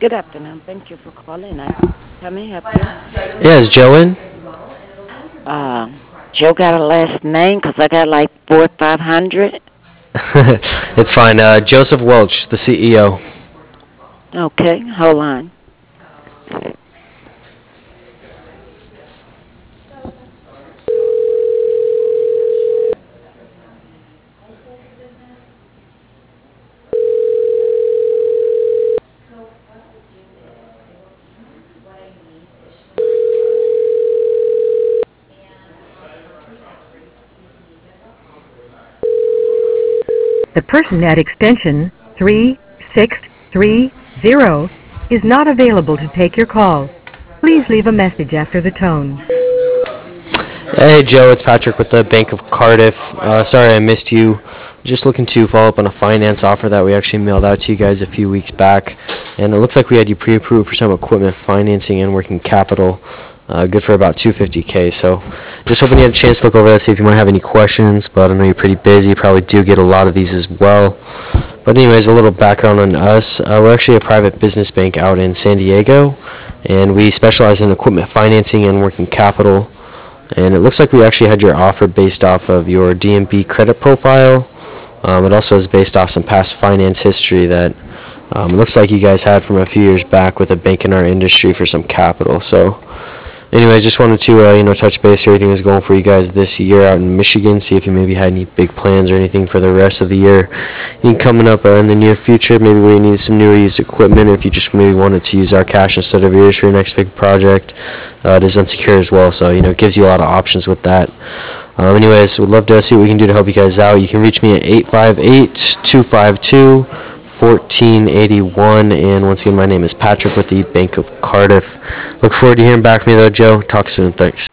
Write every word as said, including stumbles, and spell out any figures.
Good afternoon. Thank you for calling. I, how may I help you? Yeah, is Joe in? Uh, Joe got a last name 'cause I got like four or five hundred. It's fine. Uh, Joseph Welch, the C E O. Okay, hold on. The person at extension three six three zero is not available to take your call. Please leave a message after the tone. Hey, Joe, it's Patrick with the Bank of Cardiff. Uh, sorry I missed you. Just looking to follow up on a finance offer that we actually mailed out to you guys a few weeks back. And it looks like we had you pre-approved for some equipment financing and working capital. Uh, good for about two hundred fifty K. So just hoping you had a chance to look over that, see if you might have any questions. But I know you're pretty busy. You probably do get a lot of these as well. But anyways, a little background on us. Uh, we're actually a private business bank out in San Diego, and we specialize in equipment financing and working capital. And it looks like we actually had your offer based off of your D M B credit profile. Um, it also is based off some past finance history that um, it looks like you guys had from a few years back with a bank in our industry for some capital. So anyways, just wanted to uh, you know touch base. Everything was going for you guys this year out in Michigan. See if you maybe had any big plans or anything for the rest of the year. Anything coming up uh, in the near future? Maybe we need some new or used equipment. Or if you just maybe wanted to use our cash instead of yours for your next big project, uh, it is unsecured as well. So you know it gives you a lot of options with that. Um, anyways, we'd love to see what we can do to help you guys out. You can reach me at eight five eight, two five two, one four eight one. And once again, my name is Patrick with the Bank of Cardiff. Look forward to hearing back from you, though, Joe. Talk soon. Thanks.